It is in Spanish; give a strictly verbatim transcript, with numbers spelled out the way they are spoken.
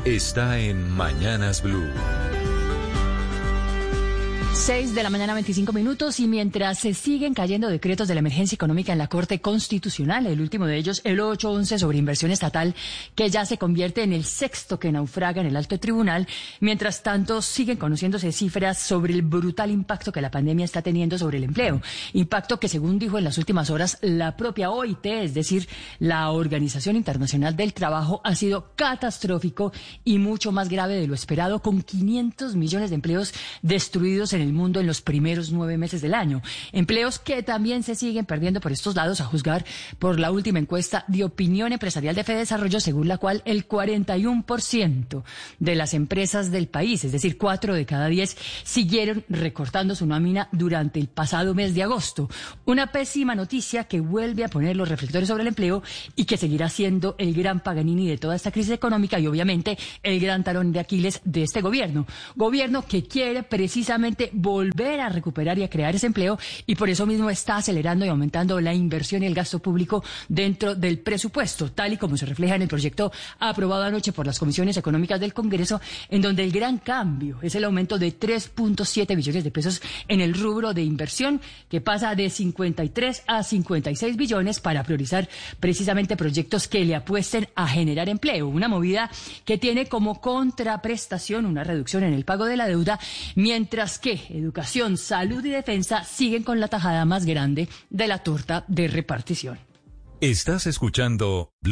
está en Mañanas Blue. Seis de la mañana, veinticinco minutos, y mientras se siguen cayendo decretos de la emergencia económica en la Corte Constitucional, el último de ellos, el ochocientos once sobre inversión estatal, que ya se convierte en el sexto que naufraga en el alto tribunal, mientras tanto siguen conociéndose cifras sobre el brutal impacto que la pandemia está teniendo sobre el empleo. Impacto que, según dijo en las últimas horas la propia O I T, es decir, la Organización Internacional del Trabajo, ha sido catastrófico y mucho más grave de lo esperado, con quinientos millones de empleos destruidos en el mundo en los primeros nueve meses del año. Empleos que también se siguen perdiendo por estos lados, a juzgar por la última encuesta de opinión empresarial de Fedesarrollo, según la cual el cuarenta y uno por ciento de las empresas del país, es decir, cuatro de cada diez, siguieron recortando su nómina durante el pasado mes de agosto. Una pésima noticia que vuelve a poner los reflectores sobre el empleo y que seguirá siendo el gran Paganini de toda esta crisis económica y, obviamente, el gran talón de Aquiles de este gobierno. Gobierno que quiere precisamente volver a recuperar y a crear ese empleo, y por eso mismo está acelerando y aumentando la inversión y el gasto público dentro del presupuesto, tal y como se refleja en el proyecto aprobado anoche por las comisiones económicas del Congreso, en donde el gran cambio es el aumento de tres punto siete billones de pesos en el rubro de inversión, que pasa de cincuenta y tres a cincuenta y seis billones para priorizar precisamente proyectos que le apuesten a generar empleo. Una movida que tiene como contraprestación una reducción en el pago de la deuda, mientras que educación, salud y defensa siguen con la tajada más grande de la torta de repartición. Estás escuchando